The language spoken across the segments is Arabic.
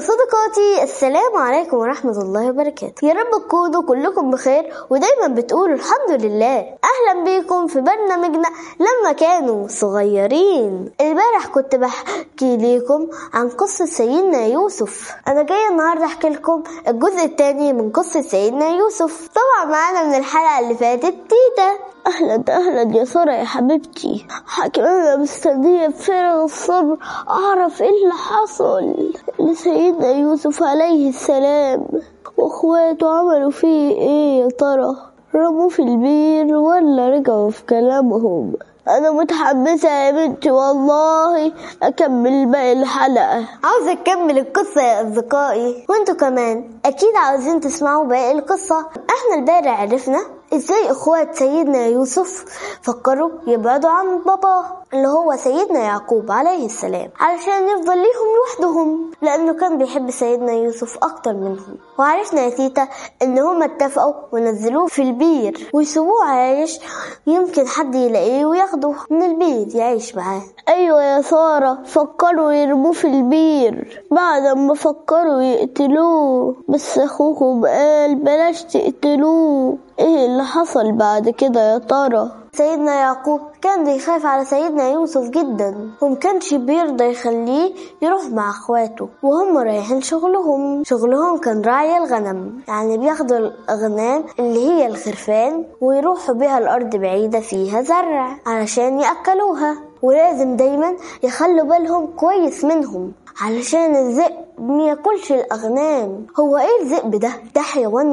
صديقاتي، السلام عليكم ورحمة الله وبركاته. يا رب تكونوا كلكم بخير ودايما بتقولوا الحمد لله. أهلا بيكم في برنامجنا لما كانوا صغيرين. البارح كنت بحكي لكم عن قصة سيدنا يوسف. أنا جاية النهاردة أحكي لكم الجزء الثاني من قصة سيدنا يوسف. طبعا معانا من الحلقة اللي فاتت تيتا. أهلا يا سارة يا حبيبتي. أنا مستنية بفارغ الصبر أعرف إيه اللي حصل لسيدنا يوسف عليه السلام وأخواته. عملوا فيه إيه يا ترى؟ رموا في البير ولا رجعوا في كلامهم؟ أنا متحمسة يا بنتي والله أكمل باقي الحلقة. عاوزة أكمل القصة يا أصدقائي، وانتوا كمان أكيد عاوزين تسمعوا باقي القصة. احنا البارح عرفنا ازاي اخوات سيدنا يوسف فكروا يبعدوا عن بابا اللي هو سيدنا يعقوب عليه السلام علشان يفضل ليهم لوحدهم، لانه كان بيحب سيدنا يوسف اكتر منهم. وعرفنا يا تيتا ان هم اتفقوا ونزلوه في البير ويسيبوه عايش، يمكن حد يلاقيه وياخده من البير يعيش معاه. ايوه يا سارة، فكروا يرموه في البير بعد ما فكروا يقتلوه، بس اخوهم قال بلاش تقتلوه. ايه اللي حصل بعد كده يا ترى؟ سيدنا يعقوب كان بيخاف على سيدنا يوسف جدا، ومكانش بيرضى يخليه يروح مع اخواته وهم رايحين شغلهم كان رعي الغنم، يعني بياخدوا الاغنام اللي هي الخرفان ويروحوا بيها الارض بعيدة فيها زرع علشان يأكلوها، ولازم دايما يخلوا بالهم كويس منهم علشان الذئب مياكلش الاغنام. هو ايه الذئب ده حيوان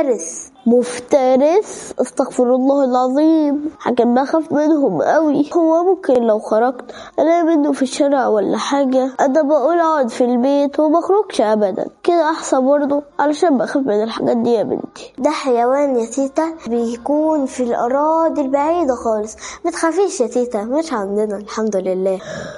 مفترس، استغفر الله العظيم. حكم بخاف منهم قوي. هو ممكن لو خرجت الاقي منه في الشارع ولا حاجة، انا بقول اقعد في البيت وما اخرجش ابدا، كده احسن برضه علشان بخاف من الحاجات دي يا بنتي. ده حيوان يا تيتا بيكون في الاراضي البعيدة خالص. ما تخافيش يا تيتا، مش عندنا الحمد لله.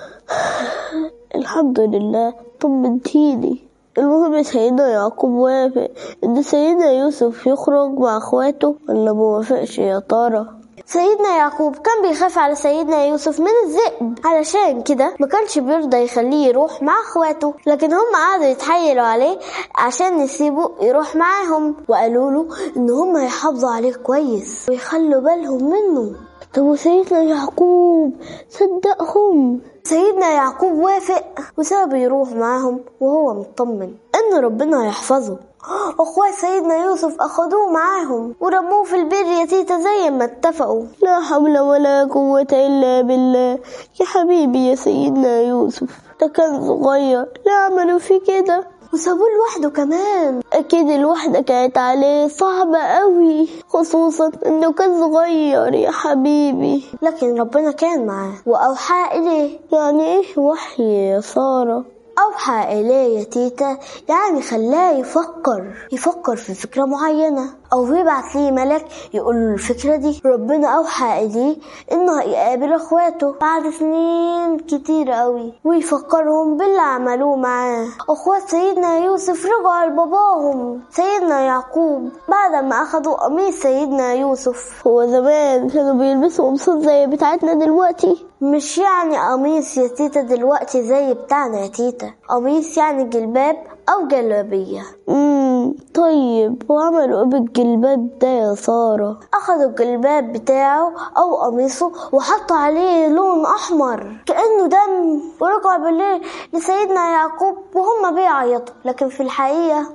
الحمد لله، طمنتيني. المهم سيدنا يعقوب وافق ان سيدنا يوسف يخرج مع اخواته ولا موافقش يا ترى؟ سيدنا يعقوب كان بيخاف على سيدنا يوسف من الذئب، علشان كده ما كانش بيرضى يخليه يروح مع اخواته، لكن هم قعدوا يتحايلوا عليه عشان يسيبه يروح معاهم، وقالوا له ان هم هيحافظوا عليه كويس ويخلوا بالهم منه. طب وسيدنا يعقوب صدقهم؟ سيدنا يعقوب وافق وسابه يروح معاهم وهو مطمن ان ربنا هيحفظه. اخوات سيدنا يوسف اخدوه معاهم ورموه في البير يا تيتا زي ما اتفقوا. لا حول ولا قوة الا بالله. يا حبيبي يا سيدنا يوسف، ده كان صغير، لا عملوا فيه كده وسابوه لوحده كمان. اكيد الوحدة كانت عليه صعبة قوي، خصوصا انه كان صغير يا حبيبي، لكن ربنا كان معاه واوحى اليه. يعني ايه وحي يا سارة؟ أوحى إليه يا تيتا يعني خلاه يفكر في فكرة معينة، أو يبعث ليه ملك يقول له الفكرة دي. ربنا أوحى إليه إنه يقابل أخواته بعد سنين كتير قوي ويفكرهم باللي عملوه معاه. أخوات سيدنا يوسف رجعوا لباباهم سيدنا يعقوب بعد ما أخدوا قميص سيدنا يوسف. هو زمان كانوا بيلبسوا قمصان زي بتاعتنا دلوقتي؟ مش يعني قميص يا تيتا دلوقتي زي بتاعنا يا تيتا، قميص يعني جلباب أو جلابية. طيب وعملوا ايه بالجلباب ده يا سارة؟ أخدوا الجلباب بتاعه أو قميصه وحطوا عليه لون أحمر كأنه دم، ورجعوا بالليل لسيدنا يعقوب وهم بيعيطوا، لكن في الحقيقة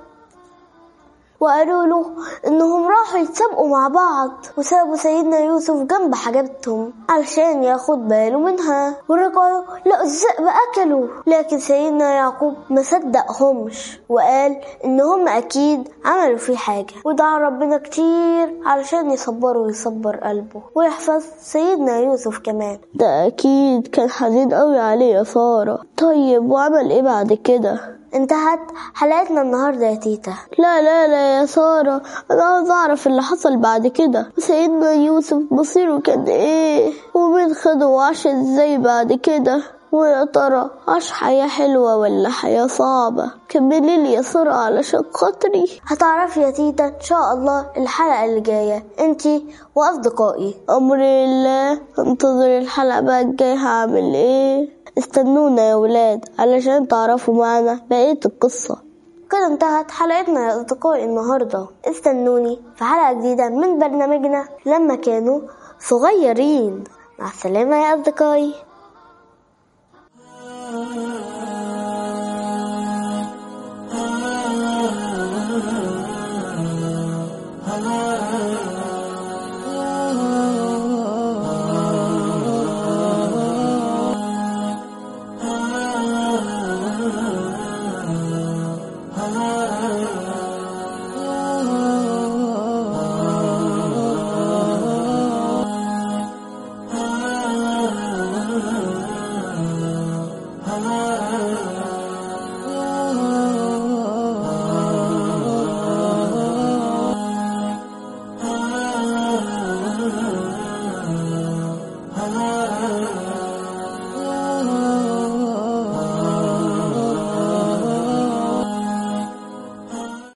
وقالوا له انهم راحوا يتسابقوا مع بعض، وسابوا سيدنا يوسف جنب حاجتهم علشان ياخد باله منها، ورجعوا لقوا الذئب اكلوا. لكن سيدنا يعقوب ما صدقهمش وقال انهم اكيد عملوا فيه حاجة، ودعا ربنا كتير علشان يصبره ويصبر قلبه ويحفظ سيدنا يوسف كمان. ده اكيد كان حزين قوي عليه يا سارة. طيب وعمل ايه بعد كده؟ انتهت حلقتنا النهاردة يا تيتا. لا يا سارة، انا عاوز اعرف اللي حصل بعد كده. سيدنا يوسف مصيره كان ايه؟ ومين خده وعاش ازاي بعد كده؟ ويا ترى عاش حياة حلوة ولا حياة صعبة؟ كملي لي يا سارة علشان خاطري. هتعرفي يا تيتا ان شاء الله الحلقة اللي جاية، انتي واصدقائي. امر الله. انتظر الحلقة بقى الجاية هعمل ايه. استنونا يا ولاد علشان تعرفوا معنا بقية القصة. كده انتهت حلقتنا يا أصدقائي النهاردة. استنوني في حلقة جديدة من برنامجنا لما كانوا صغيرين. مع السلامة يا أصدقائي.